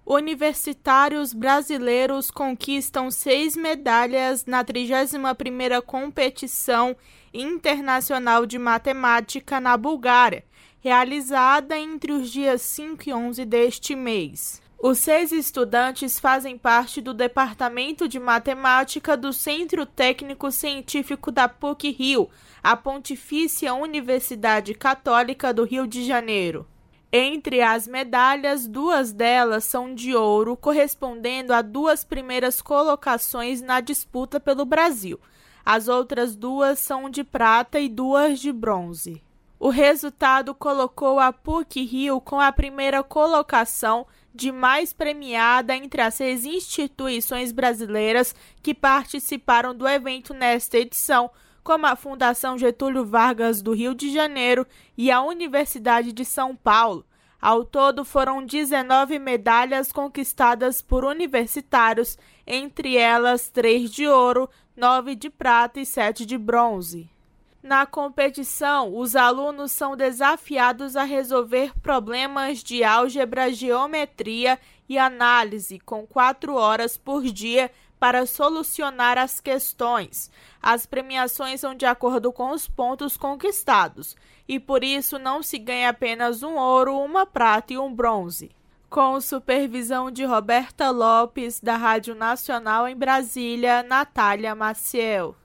Universitários brasileiros conquistam 6 medalhas na 31ª Competição Internacional de Matemática na Bulgária, realizada entre os dias 5 e 11 deste mês. Os 6 estudantes fazem parte do Departamento de Matemática do Centro Técnico Científico da PUC-Rio, a Pontifícia Universidade Católica do Rio de Janeiro. Entre as medalhas, 2 delas são de ouro, correspondendo a 2 primeiras colocações na disputa pelo Brasil. As outras 2 são de prata e 2 de bronze. O resultado colocou a PUC-Rio com a primeira colocação de mais premiada entre as 6 instituições brasileiras que participaram do evento nesta edição, como a Fundação Getúlio Vargas do Rio de Janeiro e a Universidade de São Paulo. Ao todo, foram 19 medalhas conquistadas por universitários, entre elas 3 de ouro, 9 de prata e 7 de bronze. Na competição, os alunos são desafiados a resolver problemas de álgebra, geometria e análise com 4 horas por dia para solucionar as questões. As premiações são de acordo com os pontos conquistados, e por isso não se ganha apenas um ouro, uma prata e um bronze. Com supervisão de Roberta Lopes, da Rádio Nacional em Brasília, Natália Maciel.